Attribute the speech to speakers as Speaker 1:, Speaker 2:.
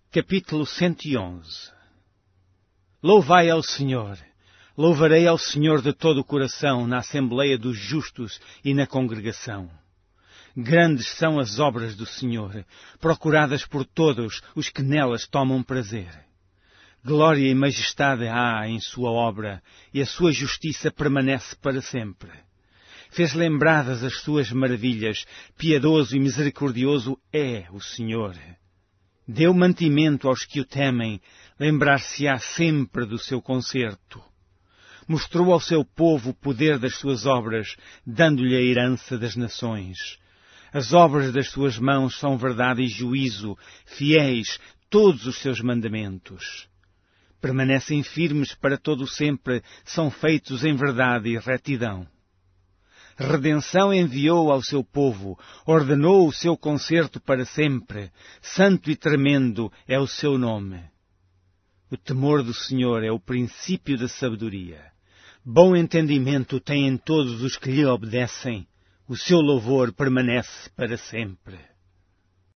Speaker 1: Capítulo 111. Louvai ao Senhor. Louvarei ao Senhor de todo o coração, na Assembleia dos Justos e na congregação. Grandes são as obras do Senhor, procuradas por todos os que nelas tomam prazer. Glória e majestade há em sua obra, e a sua justiça permanece para sempre. Fez lembradas as suas maravilhas, piedoso e misericordioso é o Senhor. Deu mantimento aos que o temem, lembrar-se-á sempre do seu concerto. Mostrou ao seu povo o poder das suas obras, dando-lhe a herança das nações. As obras das suas mãos são verdade e juízo, fiéis todos os seus mandamentos. Permanecem firmes para todo o sempre, são feitos em verdade e retidão. Redenção enviou ao seu povo, ordenou o seu concerto para sempre, santo e tremendo é o seu nome. O temor do Senhor é o princípio da sabedoria. Bom entendimento têm todos os que lhe obedecem, o seu louvor permanece para sempre.